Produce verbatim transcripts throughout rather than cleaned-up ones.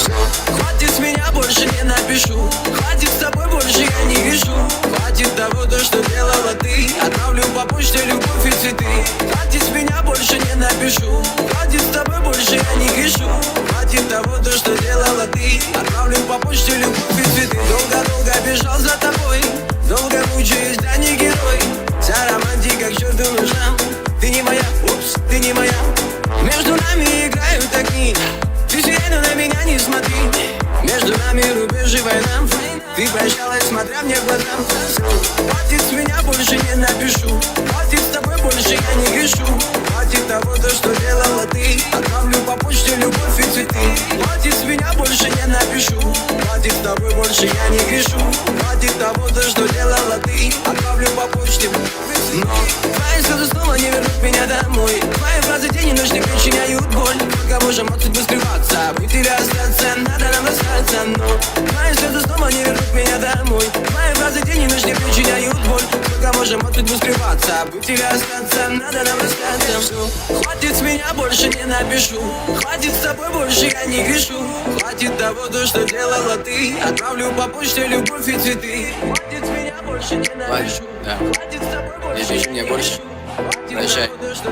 Хватит с меня, больше не напишу. Хватит с тобой, больше я не решу. Хватит того, то, что делала ты. Отправлю по почте любовь и цветы. Хватит с меня, больше не напишу. Хватит с тобой, больше я не грешу. Хватит того, то, что делала ты. Отправлю по почте любовь и цветы. Долго-долго бежал за тобой. Долго мучаюсь, да не герой. Вся романтика к черту нужна. Ты не моя, упс, ты не моя. Между нами играют огни. Ты сирену на меня не смотри. Между нами рубеж и война. Ты прощалась, смотря мне в глаза. Хватит с меня, больше не напишу. Хватит с тобой, больше я не грешу. Хватит того, то, что делала ты. Отправлю по почте любовь и цветы. Хватит с меня, больше не напишу. Хватит с тобой, больше я не грешу. Хватит того, то, что делала ты. Отправлю по почте. Но твои слезы снова не вернут меня домой. Твои фразы тени ночь не причиняют боль. Пока можем от судьбы скрываться, быть или остаться, надо нам расстаться. Но твои слезы снова не вернут меня домой. Твои фразы тени ночь не причиняют боль. Пока можем от судьбы скрываться, быть или остаться, надо нам расстаться. Хватит с меня, больше не напишу. Хватит с тобой, больше я не грешу. Хватит того, то, что делала ты. Отправлю по почте любовь и цветы. Хватит с меня, больше не напишу. Да. Хватит с тобой, больше Не пиши мне больше. Прощай.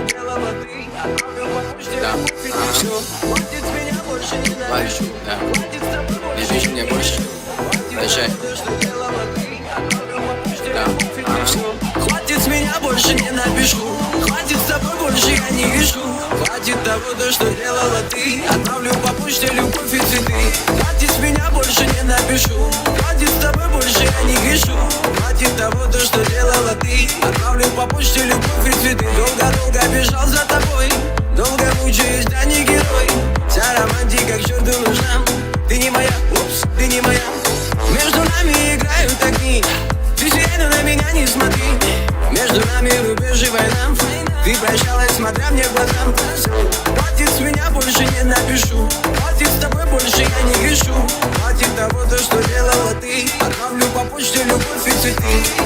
Да. Плачу, да. Не пиши мне больше. Прощай. Да. Хватит с меня, больше не напишу. Хватит с тобой, больше я не грешу. Хватит того, то, что делала ты. Отправлю по почте любовь и цветы. Хватит с меня, больше не напишу. Хватит с тобой, больше я не грешу. Хватит того, то, что делала ты. Отправлю по почте любовь и цветы. Долго-долго бежал за тобой. Долго мучаюсь, да не герой. Вся романтика к черту нужна. Ты не моя, упс, ты не моя. Между нами играют огни. Ты сирену на меня не смотри. Между нами рубеж и война. Ты прощалась, смотря мне в глаза. Хватит с меня, больше не напишу. Хватит с тобой, больше я не грешу. Хватит того, то, что делала ты. Отправлю по почте любовь и цветы.